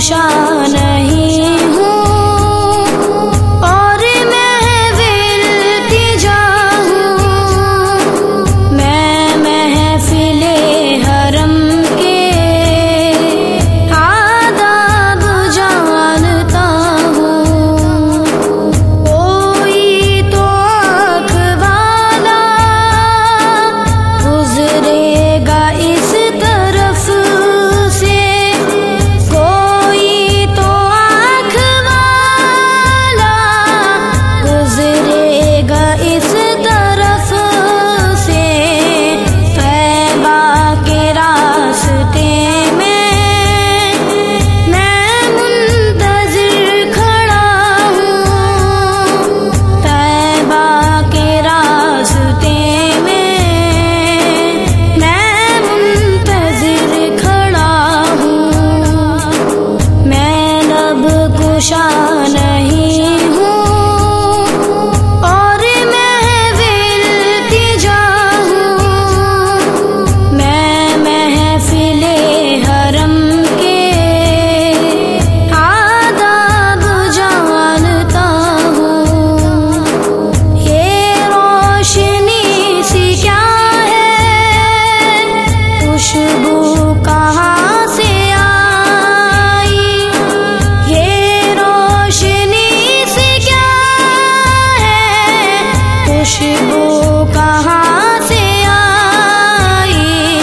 کشا نہیں ہوں اور محفل کی جا ہوں، میں محفل حرم کے آداب جانتا ہوں، کوئی تو آنکھ والا گزرے گا اس طرف سے، کوئی تو آنکھ والا گزرے گا اس طرف سے، طیبہ کے راستے میں منتظر کھڑا ہوں، طیبہ کے راستے میں منتظر کھڑا ہوں، میں لب کشا نہیں ہوں اور محفل کی جا ہوں، میں محفل حرم کے آداب جانتا ہوں، یہ روشنی سی کیا ہے، خوشبو کہاں سے آئی، یہ روشنی سی کیا ہے، خوشبو کہاں سے آئی،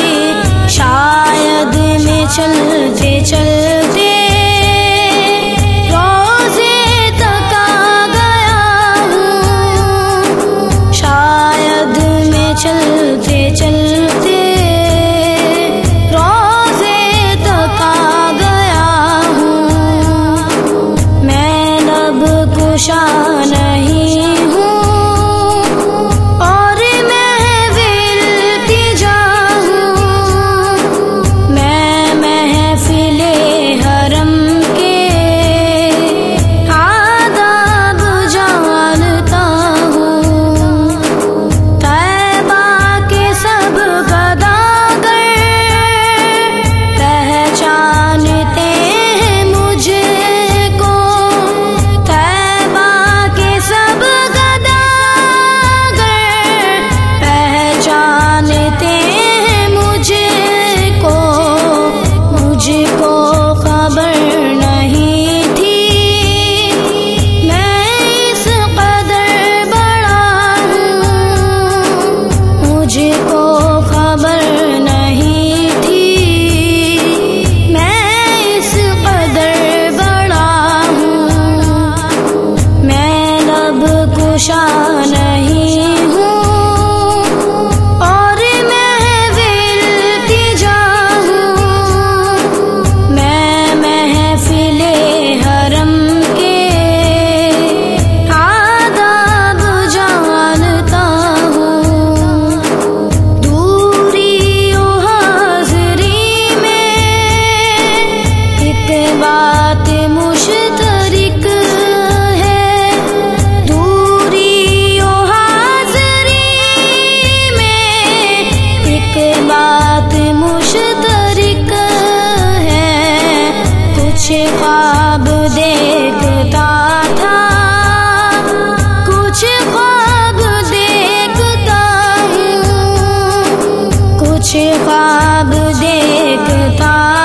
شاید میں چلتے چلتے روزے تک آ گیا ہوں، شاید میں چلتے چلتے روزے تک آ گیا ہوں، میں لب کشا نہیں ہوں اور محفل کی جا ہوں، میں محفل حرم کے آداب جانتا ہوں، طیبہ کے سب گداگر پہچانتے ہیں مجھ کو، طیبہ کے سب گداگر پہچانتے ہیں مجھ کو خبر نہیں تھی میں اس قدر بڑا ہوں، مجھ کو خبر نہیں تھی میں اس قدر بڑا ہوں، میں لب کشا نہیں ہوں اور محفل کی جا ہوں، میں محفل حرم کے آداب جانتا ہوں، دوری و حاضری میں ایک بات مشترک ہے، دوری و حاضری میں ایک بات مشترک ہے، کچھ خواب دیکھتا تھا کچھ خواب دیکھتا ہوں، کچھ خواب دیکھتا